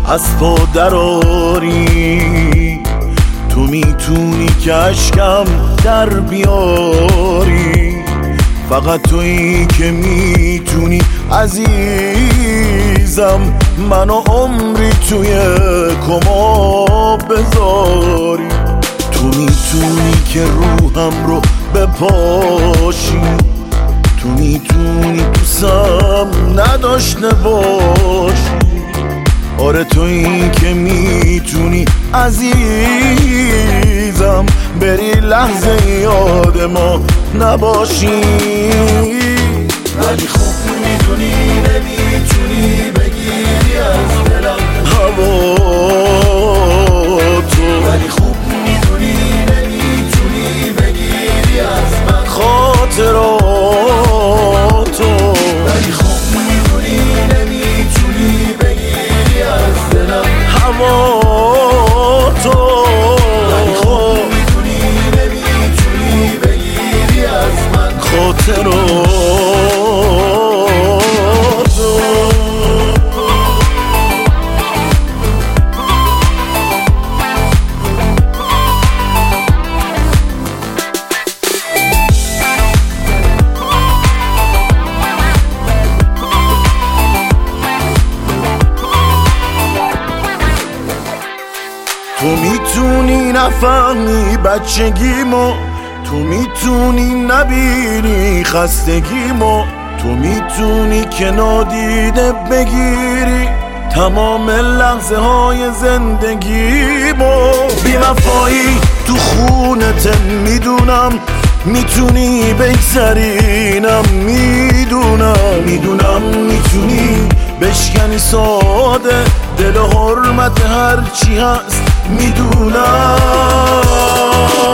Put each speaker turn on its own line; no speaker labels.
از پا دراری. تو میتونی که عشقم در بیاری، فقط تویی که میتونی عزیزم منو عمری توی کما بذاری. تو میتونی که روحم رو بپاشی، تو میتونی دوستم نداشته باشی. آره تویی که میتونی عزیزم بری لحظه یاد ما نباشی.
ولی خوب میدونی نمیتونی بگیری از دلم
هوا تو،
ولی خوب میدونی نمیتونی بگیری از من
خاطراتو.
ولی خوب میدونی نمیتونی بگیری از دلم
هوا تو،
ولی خوب میدونی نمیتونی بگیری از من
خاطراتو. تو میتونی نفهمی بچگیمو، تو میتونی نبینی خستگیمو، تو میتونی که نادیده بگیری تمام لحظه های زندگیمو. بی وفایی تو خونت میدونم، میتونی بگذرینم میدونم میتونی بشکنی ساده دل و حرمت هرچی هست میدونم.